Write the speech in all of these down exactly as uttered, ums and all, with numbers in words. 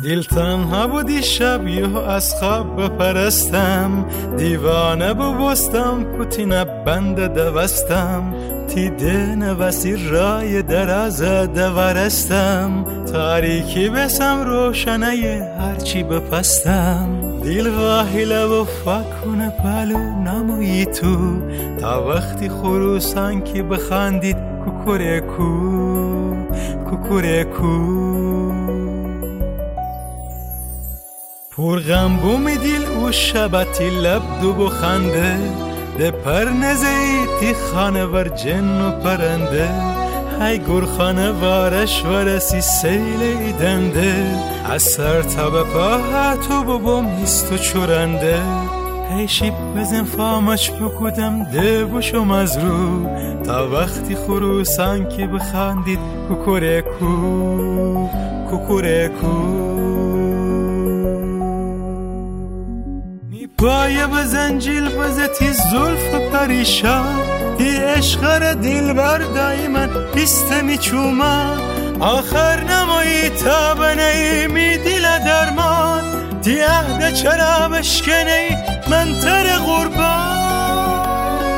دل تنها بودی شب یهو از خواب بپرستم، دیوانه ببستم پوتین بند دوستم، تیده نوسی رای دراز دورستم، تاریکی بسم روشنه هرچی بپستم، دل واهیله و فکونه پلو نمویی تو، تا وقتی خروسان که بخندید کوکورکو کوکورکو. پر غم بومی دل او شبتی لب دو بخنده، ده پر نزیتی خانه ور جن و پرنده، های گرخانه وارش ورسی سیل دنده، از سر تا به پاه تو ببوم هست و چورنده، هی شیب بزن فامش بکودم ده بشم از رو، تا وقتی خروسان که بخندید کوکورکو کوکورکو. پایه بزن جیل بزتی زلف پریشان، دی عشق دل بر دایما بیستمی چوما، آخر نمایی تا بنایی دل درمان، دی عهد چرا بشکنی من تر قربان.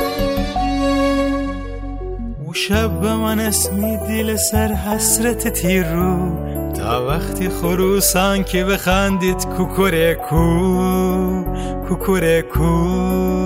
او شب به من اسمی دل سر حسرت تیر رو، تا وقتی خروسان که بخندید کوکورکو کوکورکو.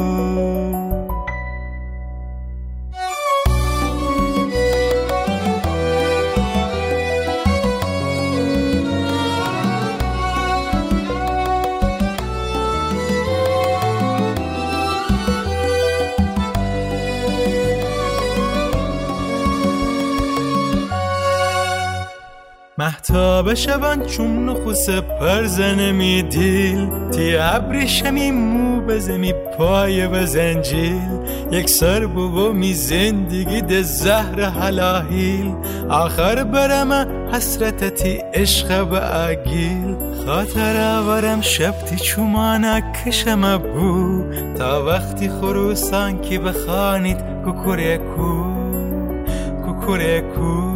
مهتاب شبان چون نخوص پرزنه می دیل، تی ابریشمی مو بزمی پای بزنجیل، یک سر بابا می زندگی ده زهر حلاهیل، آخر برم حسرتتی عشق به اگیل، خاطر آورم شبتی چومانا کشم بو، تا وقتی خروسان که بخانید کوکورکو کوکورکو.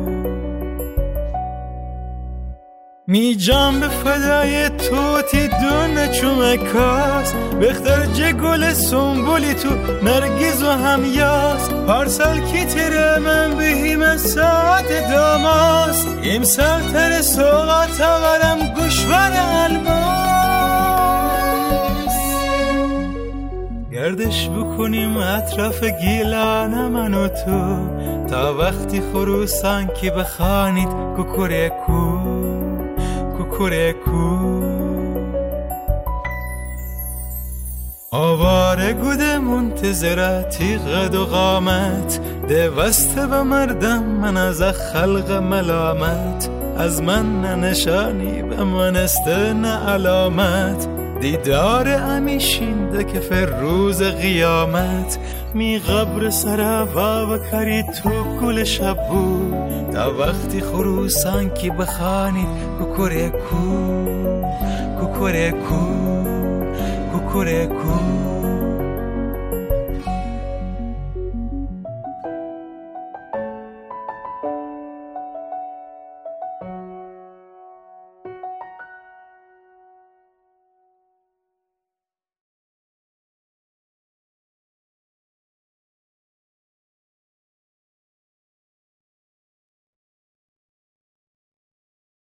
می جام به فدای تو تی دونه چومکاس، بختر جه گل سنبولی تو نرگیز و همیاس، پارسال کی تیره من بهیم ساعت داماس، امسال تر سوقات آورم گوشوار الماس، گردش بکنیم اطراف گیلان من و تو، تا وقتی خروسان که بخانید کوکورکو کوکورکو. آواره گوده منتظراتی قد و قامت، ده وسته و مردم من از خلق ملامت، از من نه نشانی به من است نه علامت، دیدار امیشینده که فروز قیامت، می قبر سروا و کری تو گل شب بود، تا وقتی خروسان که بخانید کوکورکو کوکورکو کوکورکو.